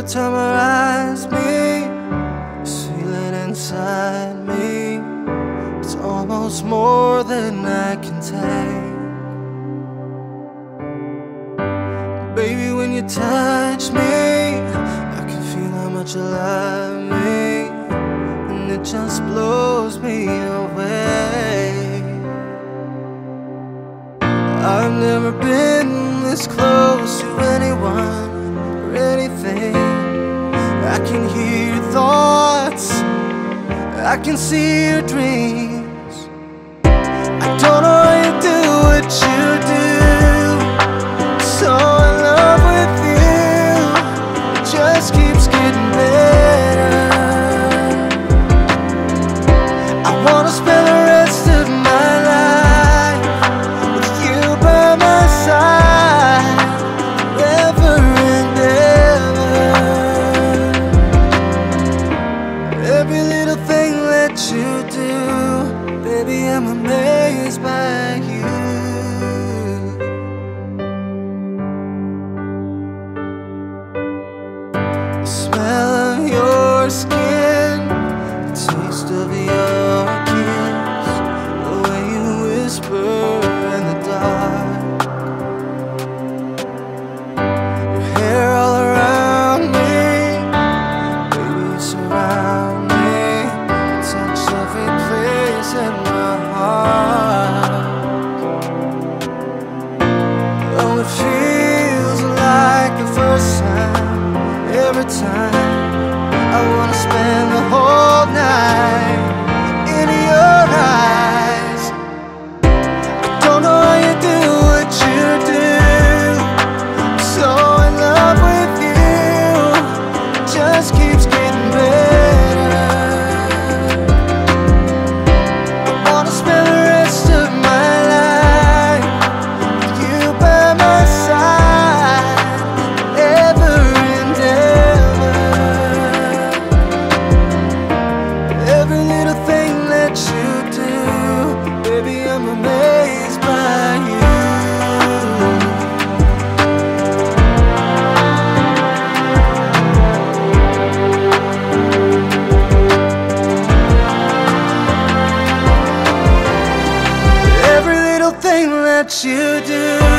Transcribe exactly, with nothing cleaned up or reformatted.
time her eyes meet, this feeling inside me, it's almost more than I can take. Baby, when you touch me, I can feel how much you love me, and it just blows me away. I've never been this close to anyone or anything. I can hear your thoughts, I can see your dreams. I don't know how you do what you do, so in love with you, it just keeps getting better. I wanna spend the rest of my life with you by my side, forever and ever. Every little thing that you do, baby, I'm amazed by you. The smell of your skin, the taste of your kiss, the way you whisper in the dark, your hair all around me, baby, you surround me, you touch every place in my heart. Oh, it feels like the first time. Every time I wanna spend the whole night in your eyes. I don't know how you do what you do, I'm so in love with you, it just keeps getting better. I wanna spend the rest of my life with you by my side, ever and ever. Every little thing that you do, baby, I'm amazed by you. Every little thing that you do,